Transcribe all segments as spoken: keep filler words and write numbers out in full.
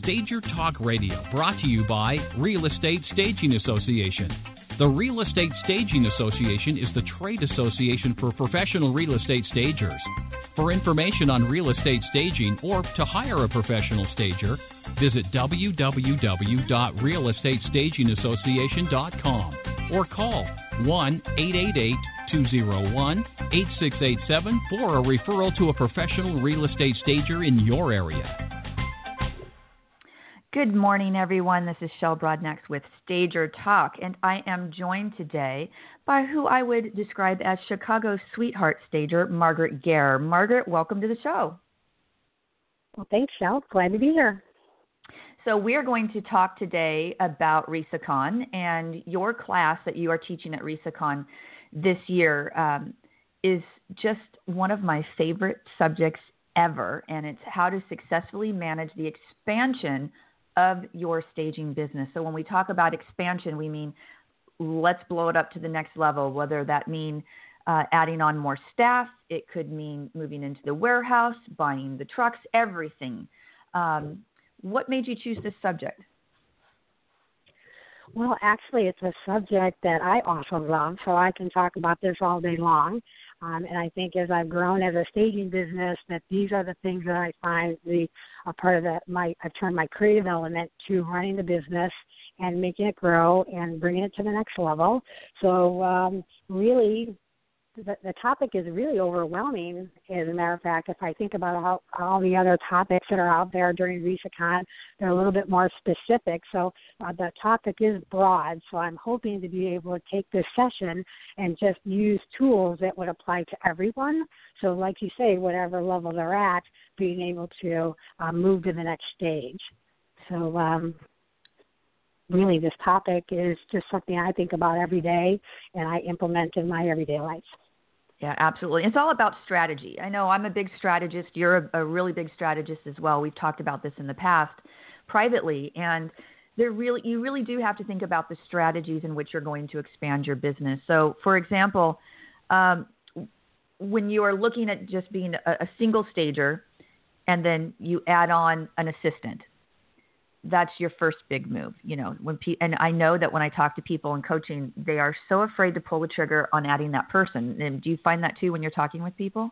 Stager Talk Radio, brought to you by Real Estate Staging Association. The Real Estate Staging Association is the trade association for professional real estate stagers. For information on real estate staging or to hire a professional stager, visit w w w dot real estate staging association dot com or call one eight eight eight, two zero one, eight six eight seven for a referral to a professional real estate stager in your area. Good morning, everyone. This is Shel Brodnax with Stager Talk, and I am joined today by who I would describe as Chicago's sweetheart stager, Margaret Gair. Margaret, welcome to the show. Well, thanks, Shel. Glad to be here. So we are going to talk today about RESACON, and your class that you are teaching at RESACON this year um, is just one of my favorite subjects ever, and it's how to successfully manage the expansion of your staging business. So when we talk about expansion, we mean let's blow it up to the next level, whether that mean uh, adding on more staff, it could mean moving into the warehouse, buying the trucks, everything. Um, what made you choose this subject? Well, actually, it's a subject that I also love, so I can talk about this all day long. Um, and I think as I've grown as a staging business, that these are the things that I find the a part of that. My I've turned my creative element to running the business and making it grow and bringing it to the next level. So um, really, the, the topic is really overwhelming. As a matter of fact, if I think about all, all the other topics that are out there during RESACON, they're a little bit more specific. So uh, the topic is broad. So I'm hoping to be able to take this session and just use tools that would apply to everyone. So like you say, whatever level they're at, being able to uh, move to the next stage. So um, really this topic is just something I think about every day and I implement in my everyday life. Yeah, absolutely. It's all about strategy. I know I'm a big strategist. You're a, a really big strategist as well. We've talked about this in the past privately, and there really, you really do have to think about the strategies in which you're going to expand your business. So, for example, um, when you are looking at just being a, a single stager and then you add on an assistant, that's your first big move, you know, when pe- and I know that when I talk to people in coaching, they are so afraid to pull the trigger on adding that person. And do you find that too when you're talking with people?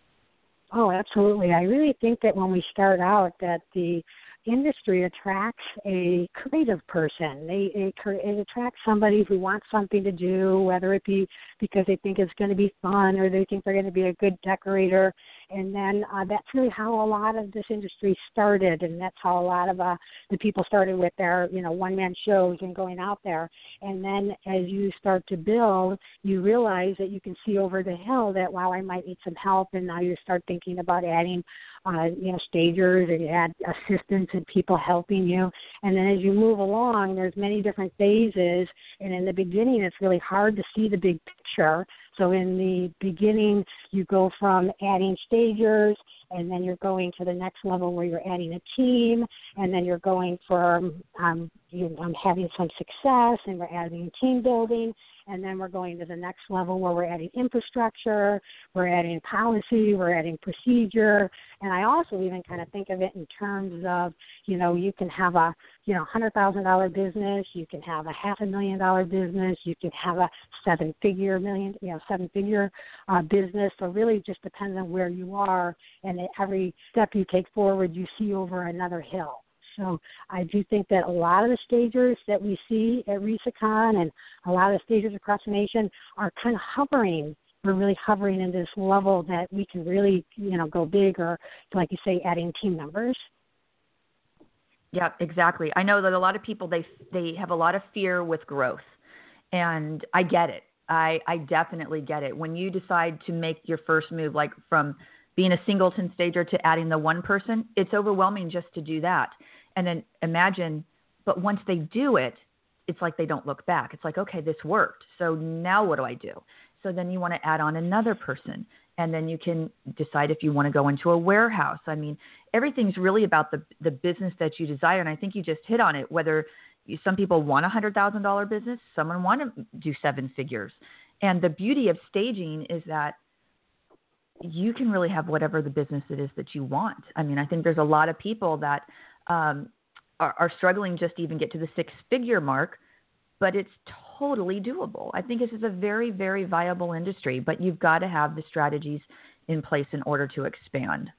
Oh, absolutely. I really think that when we start out that the industry attracts a creative person. They, it, it attracts somebody who wants something to do, whether it be because they think it's going to be fun or they think they're going to be a good decorator. And then uh, that's really how a lot of this industry started, and that's how a lot of uh, the people started with their, you know, one-man shows and going out there. And then as you start to build, you realize that you can see over the hill that, wow, I might need some help, and now you start thinking about adding, uh, you know, stagers, and you add assistants and people helping you. And then as you move along, there's many different phases, and in the beginning it's really hard to see the big picture. So in the beginning, you go from adding stagers, and then you're going to the next level where you're adding a team, and then you're going from um, you know, having some success, and we're adding team building, and then we're going to the next level where we're adding infrastructure, we're adding policy, we're adding procedure, and I also even kind of think of it in terms of, you know, you can have a, you know, one hundred thousand dollars business, you can have a half a million dollar business, you can have a seven-figure million, you know, seven-figure uh, business. So really just depends on where you are, and at every step you take forward, you see over another hill. So I do think that a lot of the stagers that we see at RESACON and a lot of the stagers across the nation are kind of hovering. We're really hovering in this level that we can really, you know, go big, or like you say, adding team members. Yeah, exactly. I know that a lot of people, they they have a lot of fear with growth, and I get it. I, I definitely get it. When you decide to make your first move, like from being a singleton stager to adding the one person, it's overwhelming just to do that. And then imagine, but once they do it, it's like they don't look back. It's like, okay, this worked. So now what do I do? So then you want to add on another person, and then you can decide if you want to go into a warehouse. I mean, everything's really about the the business that you desire. And I think you just hit on it, whether you, some people want a one hundred thousand dollars business, someone want to do seven figures. And the beauty of staging is that you can really have whatever the business it is that you want. I mean, I think there's a lot of people that um, are, are struggling just to even get to the six-figure mark, but it's totally doable. I think this is a very, very viable industry, but you've got to have the strategies in place in order to expand.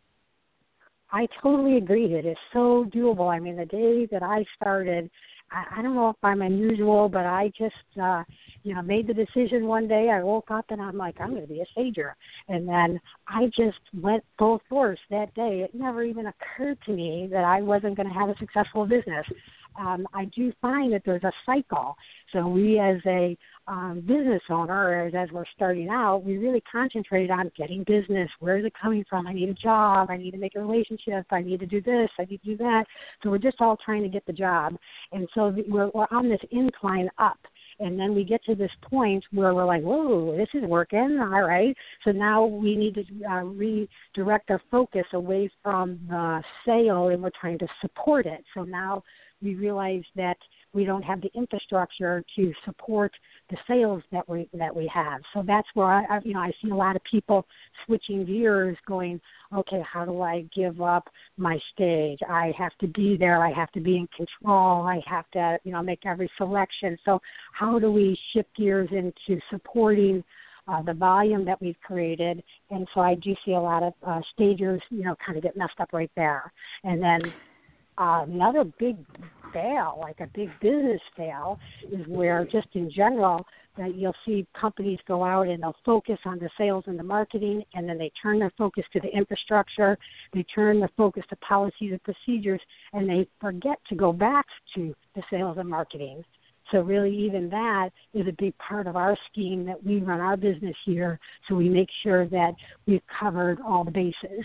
I totally agree. It is so doable. I mean, the day that I started, I, I don't know if I'm unusual, but I just, uh, you know, made the decision one day. I woke up and I'm like, I'm going to be a stager. And then I just went full force that day. It never even occurred to me that I wasn't going to have a successful business. Um, I do find that there's a cycle. So we as a um, business owner, as, as we're starting out, we really concentrate on getting business. Where is it coming from? I need a job. I need to make a relationship. I need to do this. I need to do that. So we're just all trying to get the job. And so we're, we're on this incline up. And then we get to this point where we're like, whoa, this is working. All right. So now we need to uh, redirect our focus away from the sale, and we're trying to support it. So now we realize that we don't have the infrastructure to support the sales that we that we have. So that's where I, I you know I see a lot of people switching gears, going, okay, how do I give up my stage? I have to be there. I have to be in control. I have to you know make every selection. So how do we shift gears into supporting uh, the volume that we've created? And so I do see a lot of uh, stagers, you know, kind of get messed up right there. And then Uh, another big fail, like a big business fail, is where just in general that you'll see companies go out and they'll focus on the sales and the marketing, and then they turn their focus to the infrastructure, they turn their focus to policies and procedures, and they forget to go back to the sales and marketing. So really even that is a big part of our scheme that we run our business here, so we make sure that we've covered all the bases.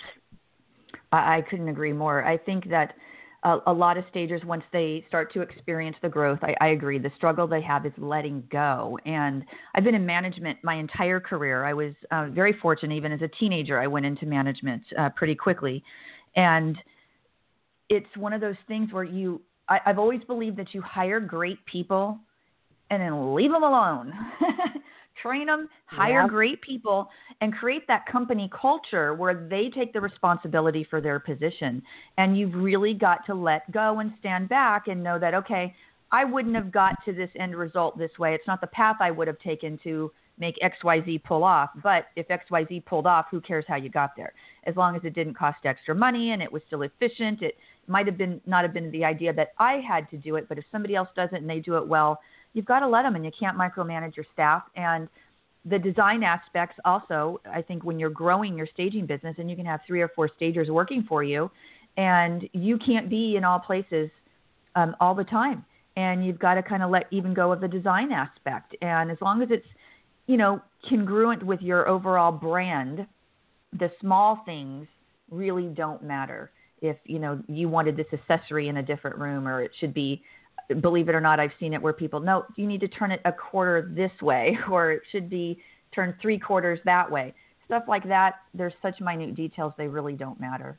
I, I couldn't agree more. I think that A, a lot of stagers, once they start to experience the growth, I, I agree, the struggle they have is letting go. And I've been in management my entire career. I was uh, very fortunate. Even as a teenager, I went into management uh, pretty quickly. And it's one of those things where you, I, I've always believed that you hire great people and then leave them alone. Train them, hire yep. great people, and create that company culture where they take the responsibility for their position. And you've really got to let go and stand back and know that, okay, I wouldn't have got to this end result this way. It's not the path I would have taken to make X Y Z pull off. But if X Y Z pulled off, who cares how you got there? As long as it didn't cost extra money and it was still efficient, it might have been not have been the idea that I had to do it. But if somebody else does it and they do it well, you've got to let them, and you can't micromanage your staff. And the design aspects also, I think when you're growing your staging business and you can have three or four stagers working for you, and you can't be in all places um, all the time. And you've got to kind of let even go of the design aspect. And as long as it's, you know, congruent with your overall brand, the small things really don't matter. If, you know, you wanted this accessory in a different room, or it should be, believe it or not, I've seen it where people, no, you need to turn it a quarter this way, or it should be turned three quarters that way. Stuff like that, there's such minute details, they really don't matter.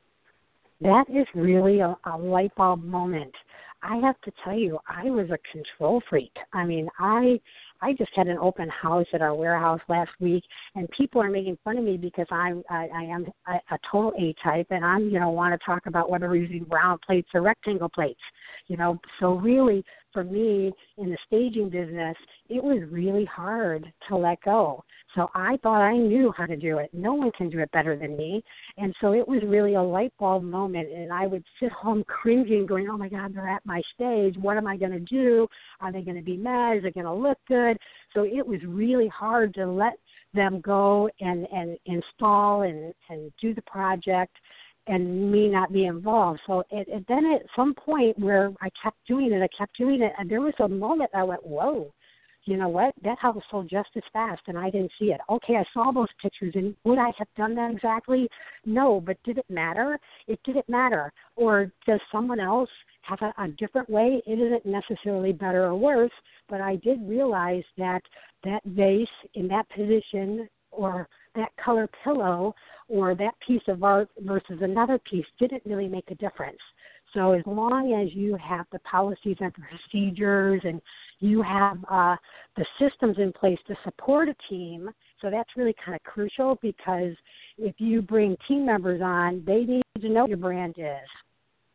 That is really a, a light bulb moment. I have to tell you, I was a control freak. I mean, I I just had an open house at our warehouse last week, and people are making fun of me because I'm I, I am a, a total A-type, and I'm you know want to talk about whether we're using round plates or rectangle plates. You know, so really for me in the staging business, it was really hard to let go. So I thought I knew how to do it. No one can do it better than me. And so it was really a light bulb moment. And I would sit home cringing, going, oh, my God, they're at my stage. What am I going to do? Are they going to be mad? Is it going to look good? So it was really hard to let them go and, and install and, and do the project and me not be involved. So it, it, then at some point where I kept doing it, I kept doing it, and there was a moment I went, whoa. You know what? That house sold just as fast, and I didn't see it. Okay, I saw those pictures, and would I have done that exactly? No, but did it matter? It didn't matter. Or does someone else have a, a different way? It isn't necessarily better or worse, but I did realize that that vase in that position or that color pillow or that piece of art versus another piece didn't really make a difference. So as long as you have the policies and procedures and you have uh, the systems in place to support a team, so that's really kind of crucial because if you bring team members on, they need to know what your brand is.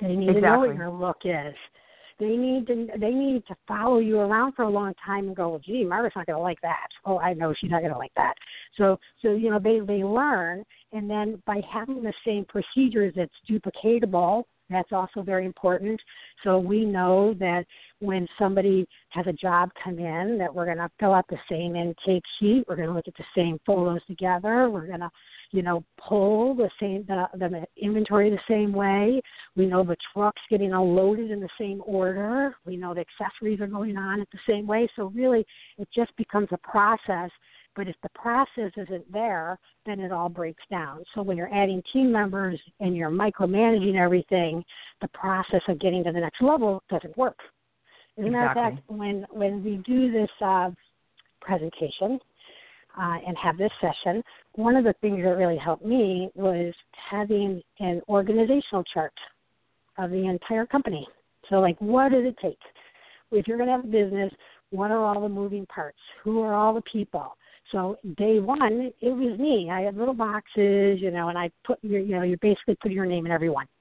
They need exactly. to know what your look is. They need to they need to follow you around for a long time and go, well, gee, Margaret's not going to like that. Oh, I know she's not going to like that. So, so you know, they, they learn, and then by having the same procedures that's duplicatable, that's also very important. So we know that when somebody has a job come in, that we're going to fill out the same intake sheet. We're going to look at the same photos together. We're going to, you know, pull the same the, the inventory the same way. We know the truck's getting unloaded in the same order. We know the accessories are going on at the same way. So really, it just becomes a process. But if the process isn't there, then it all breaks down. So when you're adding team members and you're micromanaging everything, the process of getting to the next level doesn't work. As a matter of fact, when, when we do this uh, presentation uh, and have this session, one of the things that really helped me was having an organizational chart of the entire company. So, like, what does it take? If you're going to have a business, what are all the moving parts? Who are all the people? So day one, it was me. I had little boxes, you know, and I put your, you know, you basically put your name in every one.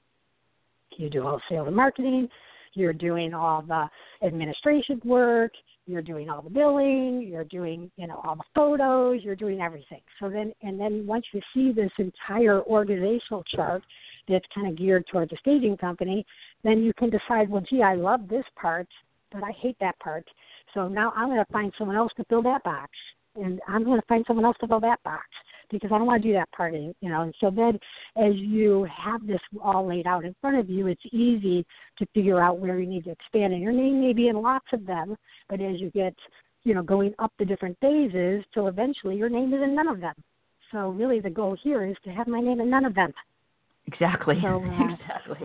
You do all sales and marketing. You're doing all the administration work. You're doing all the billing. You're doing, you know, all the photos. You're doing everything. So then, and then once you see this entire organizational chart that's kind of geared toward the staging company, then you can decide, well, gee, I love this part, but I hate that part. So now I'm going to find someone else to fill that box. And I'm going to find someone else to fill that box because I don't want to do that part, you know. And so then as you have this all laid out in front of you, it's easy to figure out where you need to expand. And your name may be in lots of them, but as you get, you know, going up the different phases till eventually your name is in none of them. So really the goal here is to have my name in none of them. Exactly. So, uh, exactly.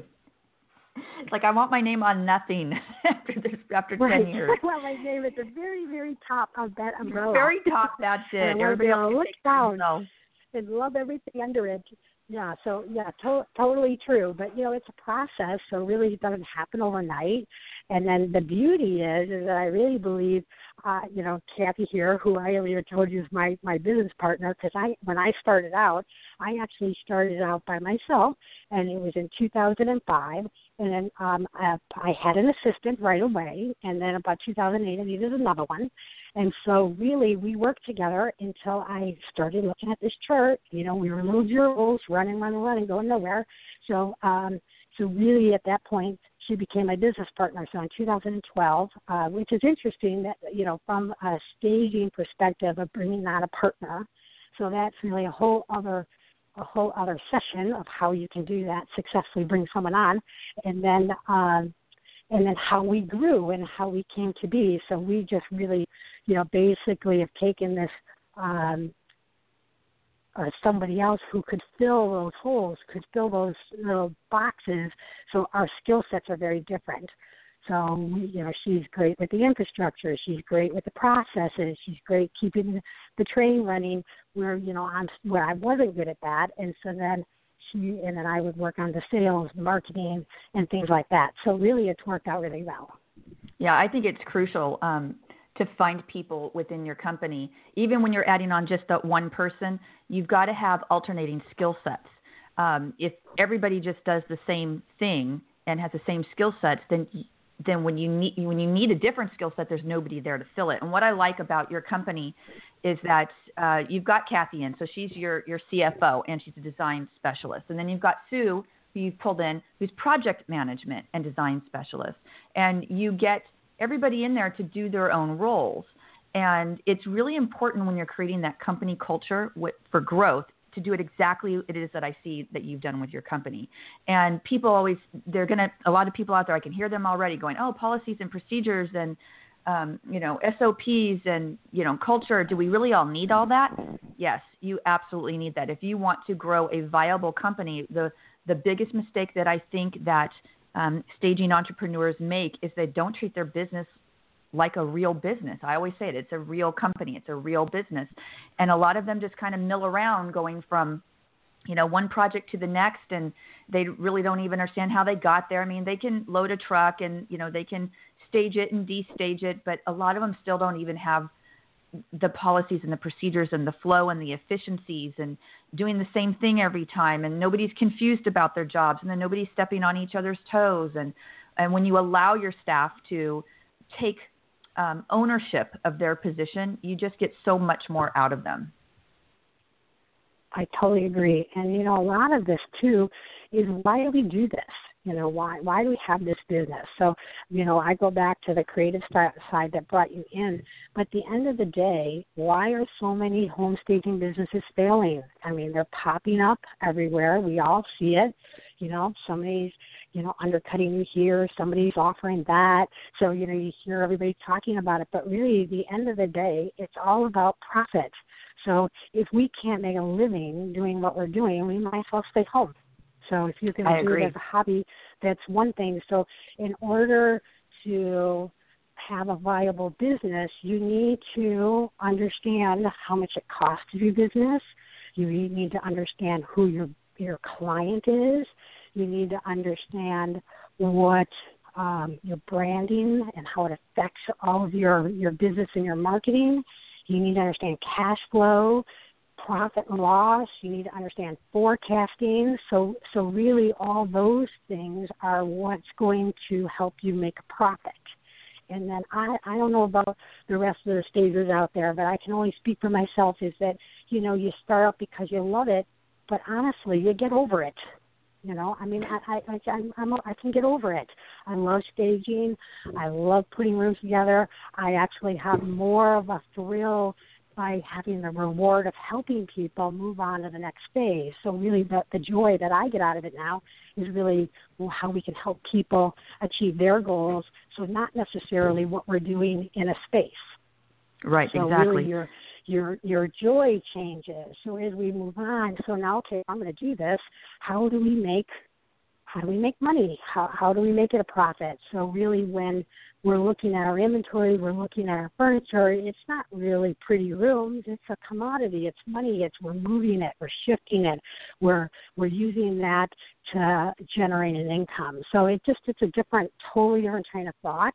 It's like I want my name on nothing after this, after right. ten years. I want my name at the very, very top of that umbrella. Very top, that's it. And I Everybody else look down no. and love everything under it. Yeah, so, yeah, to- totally true. But, you know, it's a process, so really it doesn't happen overnight. And then the beauty is, is that I really believe, uh, you know, Kathy here, who I earlier told you is my, my business partner, because I when I started out, I actually started out by myself, and it was in two thousand five. And then um, I, I had an assistant right away, and then about two thousand eight, I needed another one. And so really we worked together until I started looking at this chart. You know, we were little germs, running, running, running, going nowhere. So um, so really at that point, she became my business partner. So in two thousand twelve, uh, which is interesting that, you know, from a staging perspective of bringing on a partner. So that's really a whole other a whole other session of how you can do that, successfully bring someone on, and then um, and then how we grew and how we came to be. So we just really, you know, basically have taken this um, uh, somebody else who could fill those holes, could fill those little boxes. So our skill sets are very different. So, you know, she's great with the infrastructure. She's great with the processes. She's great keeping the train running where, you know, I'm, where I wasn't good at that. And so then she and then I would work on the sales, marketing, and things like that. So really it's worked out really well. Yeah, I think it's crucial um, to find people within your company. Even when you're adding on just that one person, you've got to have alternating skill sets. Um, if everybody just does the same thing and has the same skill sets, then then when you need when you need a different skill set, there's nobody there to fill it. And what I like about your company is that uh, you've got Kathy in, so she's your, your C F O, and she's a design specialist. And then you've got Sue, who you've pulled in, who's project management and design specialist. And you get everybody in there to do their own roles. And it's really important when you're creating that company culture with, for growth, to do it exactly it is that I see that you've done with your company. And people always, they're going to, a lot of people out there, I can hear them already going, oh, policies and procedures and, um, you know, S O Ps and, you know, culture. Do we really all need all that? Yes, you absolutely need that. If you want to grow a viable company, the, the biggest mistake that I think that um, staging entrepreneurs make is they don't treat their business like a real business. I always say it, it's a real company. It's a real business. And a lot of them just kind of mill around going from, you know, one project to the next, and they really don't even understand how they got there. I mean, they can load a truck and, you know, they can stage it and destage it, but a lot of them still don't even have the policies and the procedures and the flow and the efficiencies and doing the same thing every time, and nobody's confused about their jobs, and then nobody's stepping on each other's toes. And, and when you allow your staff to take um, ownership of their position, you just get so much more out of them. I totally agree. And, you know, a lot of this, too, is why do we do this? You know, why why do we have this business? So, you know, I go back to the creative side that brought you in. But at the end of the day, why are so many home staging businesses failing? I mean, they're popping up everywhere. We all see it. You know, somebody's, you know, undercutting you here. Somebody's offering that. So, you know, you hear everybody talking about it. But really, at the end of the day, it's all about profit. So if we can't make a living doing what we're doing, we might as well stay home. So if you can do it as a hobby, that's one thing. So in order to have a viable business, you need to understand how much it costs to do business. You need to understand who your your client is. You need to understand what um, your branding and how it affects all of your, your business and your marketing. You need to understand cash flow, profit and loss. You need to understand forecasting. So so really all those things are what's going to help you make a profit. And then I, I don't know about the rest of the stagers out there, but I can only speak for myself is that, you know, you start out because you love it, but honestly, you get over it. You know, I mean, I I I, I'm, I can get over it. I love staging. I love putting rooms together. I actually have more of a thrill by having the reward of helping people move on to the next phase. So really the, the joy that I get out of it now is really how we can help people achieve their goals. So not necessarily what we're doing in a space. Right, so exactly. Really your, your, your joy changes. So as we move on, so now, okay, I'm going to do this. How do we make How do we make money? How, how do we make it a profit? So really when we're looking at our inventory, we're looking at our furniture, it's not really pretty rooms. It's a commodity. It's money. It's we're moving it. We're shifting it. We're we're using that to generate an income. So it just it's a different, totally different train of thought.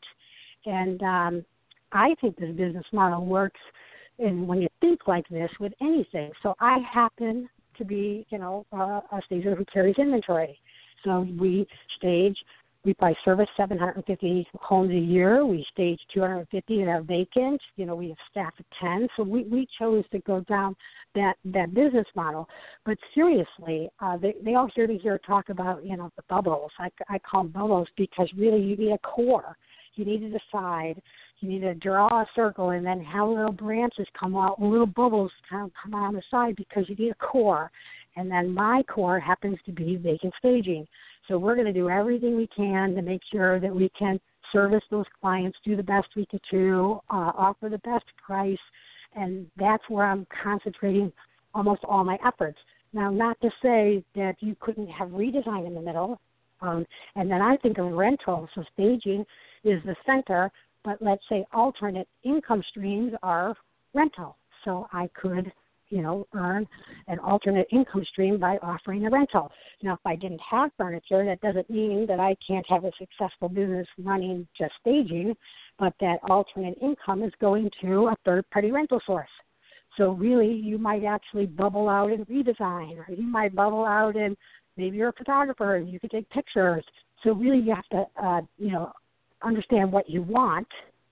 And um, I think this business model works and when you think like this with anything. So I happen to be, you know, uh, a stager who carries inventory. So we stage, we buy service seven hundred fifty homes a year. We stage two hundred fifty that are vacant. You know, we have staff of ten. So we, we chose to go down that, that business model. But seriously, uh, they, they all hear to hear talk about, you know, the bubbles. I, I call them bubbles because really you need a core. You need to decide. You need to draw a circle and then have little branches come out, little bubbles kind of come out on the side because you need a core. And then my core happens to be vacant staging. So we're going to do everything we can to make sure that we can service those clients, do the best we can do, uh, offer the best price, and that's where I'm concentrating almost all my efforts. Now, not to say that you couldn't have redesign in the middle, um, and then I think of rental, so staging is the center, but let's say alternate income streams are rental. So I could you know, earn an alternate income stream by offering a rental. Now, if I didn't have furniture, that doesn't mean that I can't have a successful business running just staging, but that alternate income is going to a third-party rental source. So really, you might actually bubble out in redesign, or you might bubble out in maybe you're a photographer and you can take pictures. So really, you have to, uh, you know, understand what you want,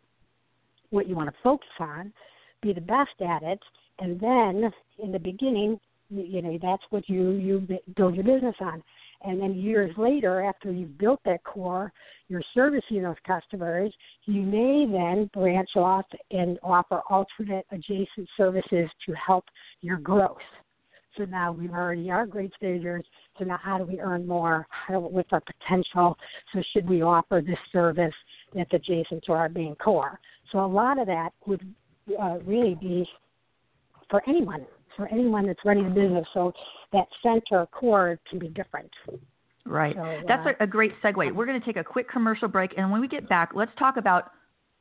what you want to focus on, be the best at it, and then in the beginning, you know, that's what you, you build your business on. And then years later, after you've built that core, you're servicing those customers, you may then branch off and offer alternate adjacent services to help your growth. So now we already are great stagers. So now how do we earn more? How do, what's our potential? So should we offer this service that's adjacent to our main core? So a lot of that would uh, really be for anyone, for anyone that's running a business. So that center core can be different. Right. So, That's uh, a, a great segue. We're going to take a quick commercial break, and when we get back, let's talk about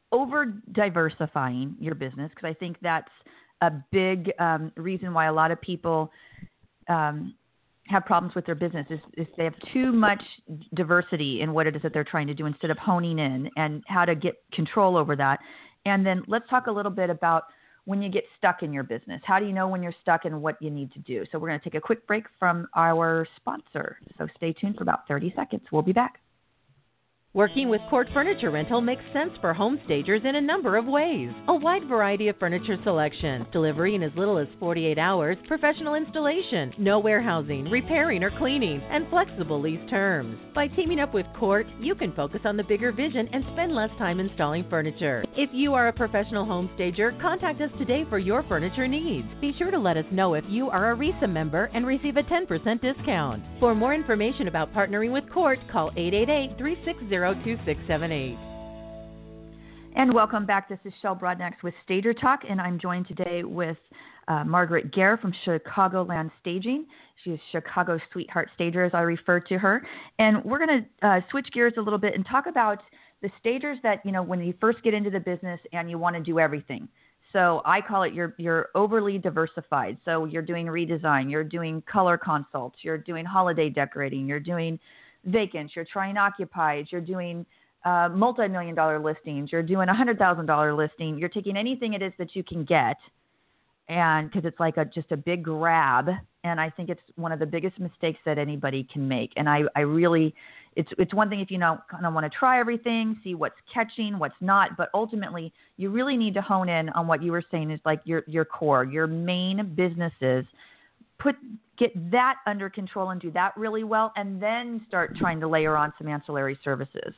over-diversifying your business, because I think that's a big um, reason why a lot of people um, have problems with their business is, is they have too much diversity in what it is that they're trying to do instead of honing in and how to get control over that. And then let's talk a little bit about when you get stuck in your business? How do you know when you're stuck and what you need to do? So we're going to take a quick break from our sponsor. So stay tuned for about thirty seconds. We'll be back. Working with Court Furniture Rental makes sense for home stagers in a number of ways. A wide variety of furniture selection, delivery in as little as forty-eight hours, professional installation, no warehousing, repairing or cleaning, and flexible lease terms. By teaming up with Court, you can focus on the bigger vision and spend less time installing furniture. If you are a professional home stager, contact us today for your furniture needs. Be sure to let us know if you are a R I S A member and receive a ten percent discount. For more information about partnering with Court, call eight eight eight, three six zero, two six seven eight. And welcome back. This is Shel Broadnax with Stager Talk, and I'm joined today with uh, Margaret Gare from Chicagoland Staging. She's Chicago's sweetheart stager, as I refer to her. And we're going to uh, switch gears a little bit and talk about the stagers that, you know, when you first get into the business and you want to do everything. So I call it you're, you're overly diversified. So you're doing redesign, you're doing color consults, you're doing holiday decorating, you're doing vacants, you're trying occupied, you're doing uh, multi-million dollar listings, you're doing a one hundred thousand dollars listing, you're taking anything it is that you can get, and because it's like a just a big grab, and I think it's one of the biggest mistakes that anybody can make. And I, I really, it's it's one thing if you know kind of want to try everything, see what's catching, what's not, but ultimately you really need to hone in on what you were saying is like your your core, your main businesses. Put get that under control and do that really well, and then start trying to layer on some ancillary services.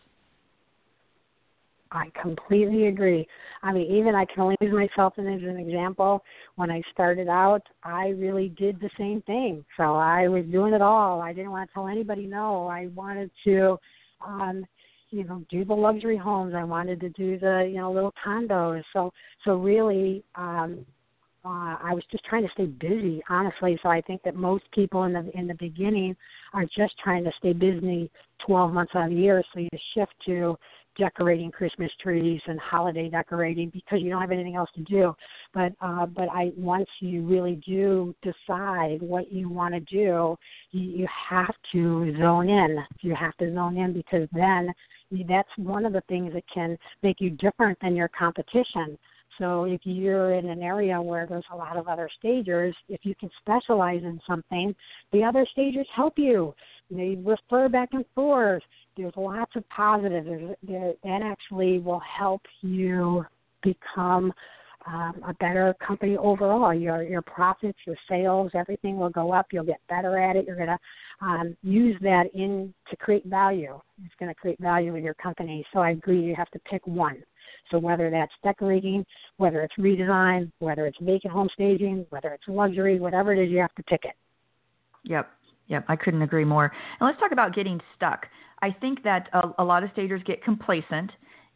I completely agree. I mean, even I can only use myself as an example. When I started out, I really did the same thing. So I was doing it all. I didn't want to tell anybody no. I wanted to, um, you know, do the luxury homes. I wanted to do the, you know, little condos. So, so really, um, Uh, I was just trying to stay busy, honestly. So I think that most people in the in the beginning are just trying to stay busy twelve months out of the year. So you shift to decorating Christmas trees and holiday decorating because you don't have anything else to do. But uh, but I once you really do decide what you want to do, you, you have to zone in. You have to zone in because then that's one of the things that can make you different than your competition. So if you're in an area where there's a lot of other stagers, if you can specialize in something, the other stagers help you. They refer back and forth. There's lots of positives. There's, there, that actually will help you become um, a better company overall. Your your profits, your sales, everything will go up. You'll get better at it. You're going to um, use that in to create value. It's going to create value in your company. So I agree you have to pick one. So whether that's decorating, whether it's redesign, whether it's vacant home staging, whether it's luxury, whatever it is, you have to pick it. Yep, yep, I couldn't agree more. And let's talk about getting stuck. I think that a, a lot of stagers get complacent.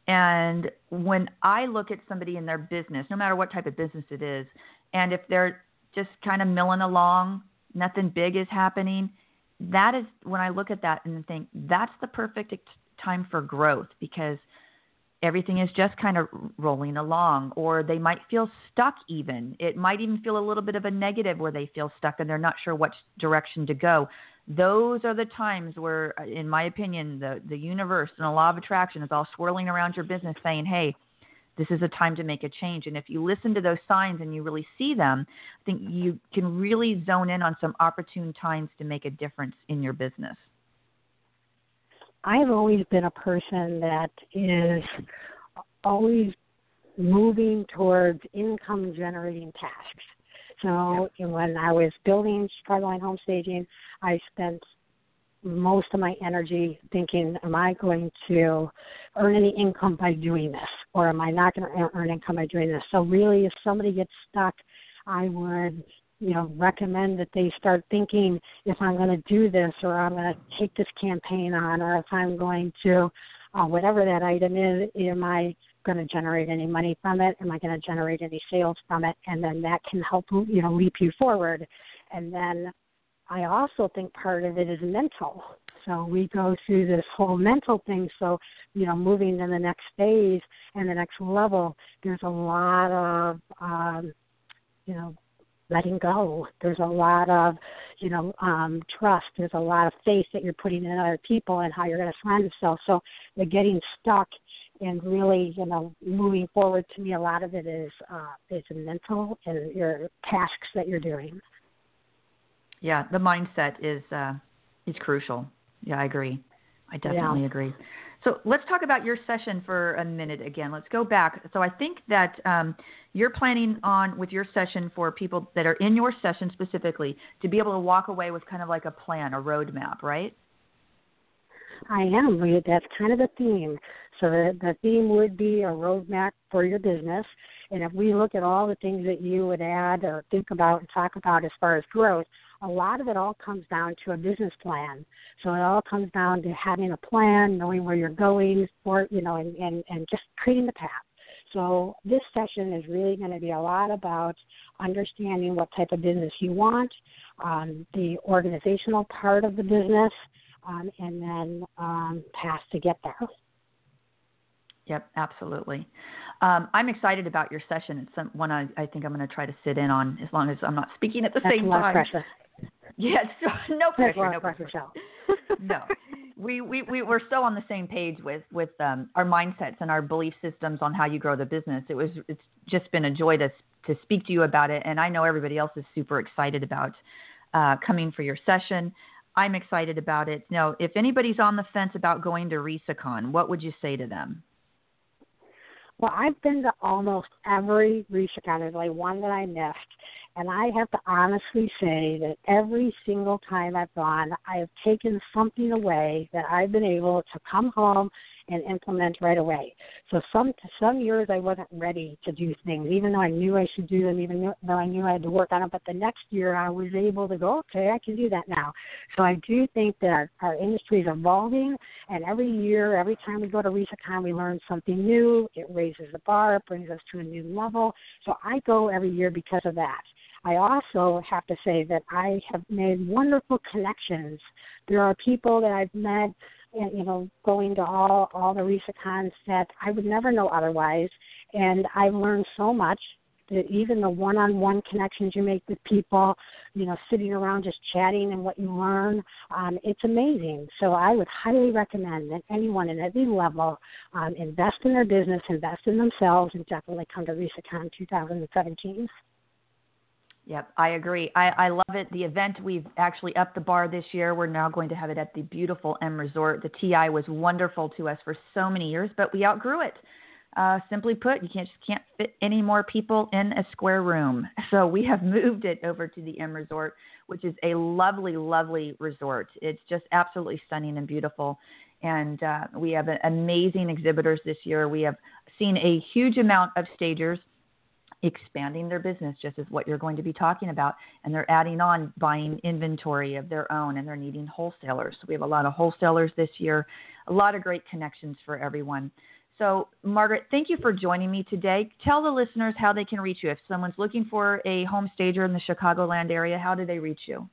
And when I look at somebody in their business, no matter what type of business it is, and if they're just kind of milling along, nothing big is happening, that is when I look at that and think that's the perfect time for growth because everything is just kind of rolling along, or they might feel stuck even. It might even feel a little bit of a negative where they feel stuck and they're not sure what direction to go. Those are the times where, in my opinion, the, the universe and the law of attraction is all swirling around your business saying, hey, this is a time to make a change. And if you listen to those signs and you really see them, I think you can really zone in on some opportune times to make a difference in your business. I've always been a person that is always moving towards income-generating tasks. So yeah. When I was building Chicagoland Home Staging, I spent most of my energy thinking, am I going to earn any income by doing this, or am I not going to earn income by doing this? So really, if somebody gets stuck, I would you know, recommend that they start thinking if I'm going to do this or I'm going to take this campaign on or if I'm going to, uh, whatever that item is, am I going to generate any money from it? Am I going to generate any sales from it? And then that can help, you know, leap you forward. And then I also think part of it is mental. So we go through this whole mental thing. So, you know, moving to the next phase and the next level, there's a lot of, um, you know, letting go. There's a lot of, you know, um, trust. There's a lot of faith that you're putting in other people and how you're going to surround yourself. So the getting stuck and really, you know, moving forward, to me, a lot of it is uh, is mental and your tasks that you're doing. Yeah, the mindset is uh, is crucial. Yeah, I agree. I definitely yeah. agree. So let's talk about your session for a minute again. Let's go back. So I think that um, you're planning on, with your session, for people that are in your session specifically, to be able to walk away with kind of like a plan, a roadmap, right? I am. That's kind of the theme. So the, the theme would be a roadmap for your business. And if we look at all the things that you would add or think about and talk about as far as growth, a lot of it all comes down to a business plan. So it all comes down to having a plan, knowing where you're going, for, you know, and, and, and just creating the path. So this session is really going to be a lot about understanding what type of business you want, um, the organizational part of the business, um, and then um, paths to get there. Yep, absolutely. Um, I'm excited about your session. It's some, one I, I think I'm going to try to sit in on, as long as I'm not speaking at the That's same a lot time. Of pressure. Yes, no pressure. That's a lot no of pressure. pressure. No, we we we we're so on the same page with with um, our mindsets and our belief systems on how you grow the business. It was it's just been a joy to to speak to you about it, and I know everybody else is super excited about uh, coming for your session. I'm excited about it. Now, if anybody's on the fence about going to RISACon, what would you say to them? Well, I've been to almost every RISACon. There's like one that I missed. And I have to honestly say that every single time I've gone, I have taken something away that I've been able to come home and implement right away. So some some years I wasn't ready to do things, even though I knew I should do them, even though I knew I had to work on it. But the next year I was able to go, okay, I can do that now. So I do think that our, our industry is evolving, and every year, every time we go to RISACon, we learn something new. It raises the bar. It brings us to a new level. So I go every year because of that. I also have to say that I have made wonderful connections. There are people that I've met, you know, going to all, all the RISACons that I would never know otherwise, and I've learned so much that even the one-on-one connections you make with people, you know, sitting around just chatting and what you learn, um, it's amazing. So I would highly recommend that anyone at every level um, invest in their business, invest in themselves, and definitely come to RISACon twenty seventeen. Yep, I agree. I, I love it. The event, we've actually upped the bar this year. We're now going to have it at the beautiful M Resort. The T I was wonderful to us for so many years, but we outgrew it. Uh, simply put, you can't just can't fit any more people in a square room. So we have moved it over to the M Resort, which is a lovely, lovely resort. It's just absolutely stunning and beautiful. And uh, we have amazing exhibitors this year. We have seen a huge amount of stagers expanding their business, just as what you're going to be talking about, and they're adding on buying inventory of their own, and they're needing wholesalers. So we have a lot of wholesalers this year, a lot of great connections for everyone. So, Margaret, thank you for joining me today. Tell the listeners how they can reach you. If someone's looking for a home stager in the Chicagoland area, how do they reach you?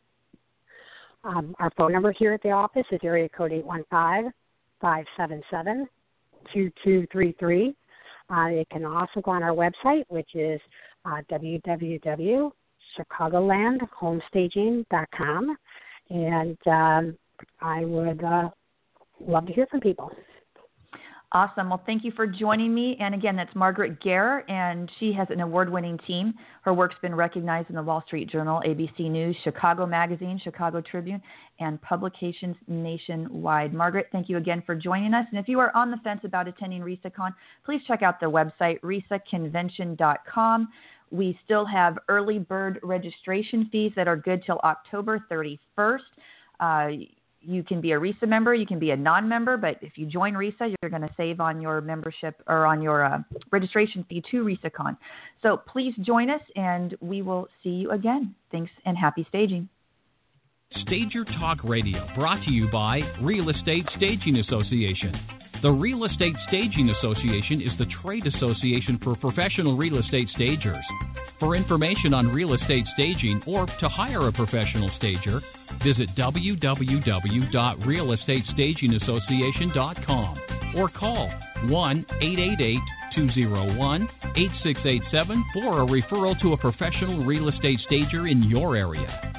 Um, our phone number here at the office is area code eight one five, five seven seven, two two three three. Uh, it can also go on our website, which is uh, w w w dot chicagoland homestaging dot com. And um, I would uh, love to hear from people. Awesome. Well, thank you for joining me. And again, that's Margaret Gair, and she has an award-winning team. Her work's been recognized in the Wall Street Journal, A B C News, Chicago Magazine, Chicago Tribune, and publications nationwide. Margaret, thank you again for joining us. And if you are on the fence about attending RISACon, please check out the website, risa convention dot com. We still have early bird registration fees that are good till October thirty-first. Uh, You can be a RISA member, you can be a non-member, but if you join RISA, you're going to save on your membership or on your uh, registration fee to RISACon. So please join us, and we will see you again. Thanks, and happy staging. Stager Talk Radio, brought to you by Real Estate Staging Association. The Real Estate Staging Association is the trade association for professional real estate stagers. For information on real estate staging or to hire a professional stager, visit w w w dot real estate staging association dot com or call one eight eight eight, two zero one, eight six eight seven for a referral to a professional real estate stager in your area.